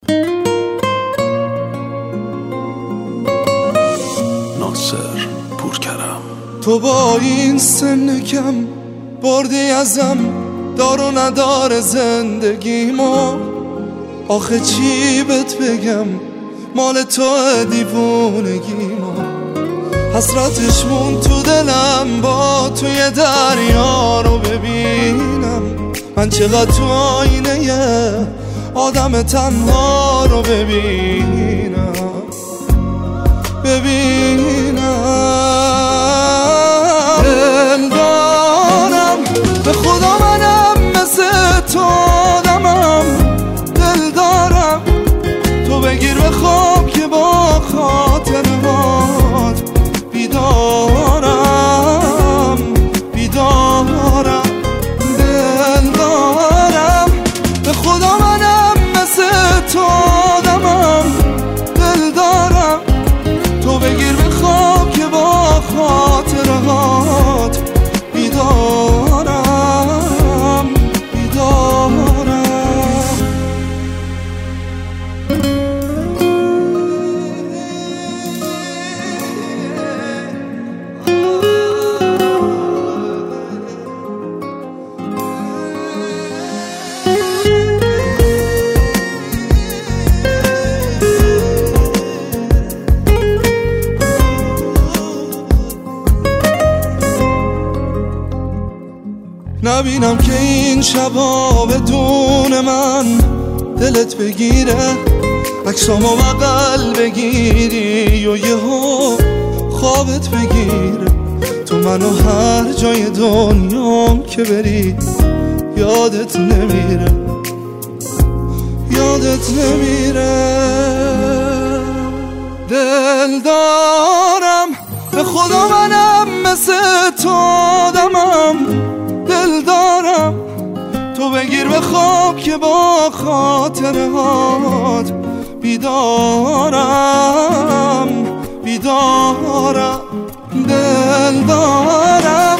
ناصر پورکرم. تو با این سن کم بردی ازم دار و ندار زندگیمو، آخه چی بهت بگم مال تو دیوونگیمو. حسرتش مون تو دلم با توی دریا رو ببینم، من چقدر تو آینه آدم تنها رو ببینم. دل دارم به خدا منم مثل تو آدمم، دل دارم تو بگیر به خواب که با خاطرهات بیدارم بیدارم. دل دارم به خدا منم مثل تو آدمم، دل دارم تو بگیر به خواب که با خاطرهات بیدارم بیدارم. نبینم که این شبا بدون من دلت بگیره، عکسامو بغل بگیری و یهو خوابت بگیره. تو منو هر جای دنیام که بری یادت نمیره یادت نمیره. دل دارم به خدا منم مثل تو آدمم، دل دارم تو بگیر به خواب که با خاطرهات بیدارم بیدارم. دل دارم